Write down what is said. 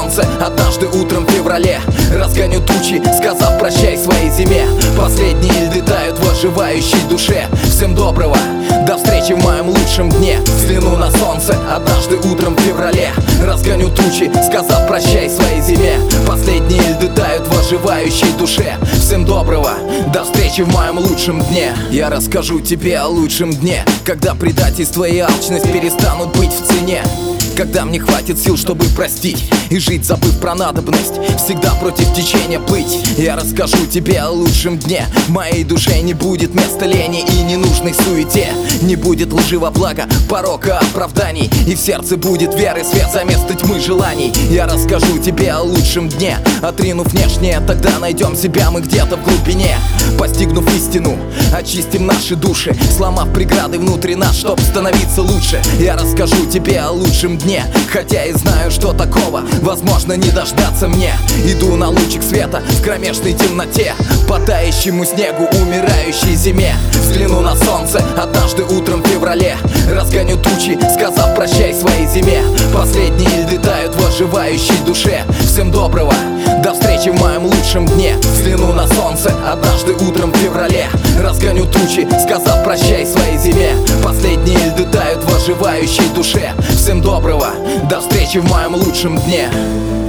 солнце однажды утром в феврале. Разгоню тучи, сказав прощай своей зиме. Последние льды тают в оживающей душе. Всем доброго, до встречи в моем лучшем дне. Взгляну на солнце однажды утром в феврале. Разгоню тучи, сказав прощай своей зиме. Последние льды тают в оживающей душе. Всем доброго, до встречи в моем лучшем дне. Я расскажу тебе о лучшем дне, когда предательство и алчность перестанут быть в цене. Когда мне хватит сил, чтобы простить и жить, забыв про надобность, всегда против течения плыть. Я расскажу тебе о лучшем дне. В моей душе не будет места лени и ненужной суете. Не будет лжи во благо, порока, оправданий. И в сердце будет веры свет за место тьмы желаний. Я расскажу тебе о лучшем дне. Отринув внешнее, тогда найдем себя мы где-то в глубине. Постигнув истину, очистим наши души, сломав преграды внутри нас, чтоб становиться лучше. Я расскажу тебе о лучшем дне, хотя и знаю, что такого возможно не дождаться мне. Иду на лучик света в кромешной темноте, по тающему снегу умирающей зиме. Взгляну на солнце однажды утром в феврале. Разгоню тучи, сказав прощай своей зиме. Последние льды тают в оживающей душе. Всем доброго, до встречи в моем лучшем дне. Взгляну на солнце однажды утром в феврале. Разгоню тучи, сказав прощай своей зиме. Последние льды тают в оживающей душе. Всем доброго, до встречи в моем лучшем дне.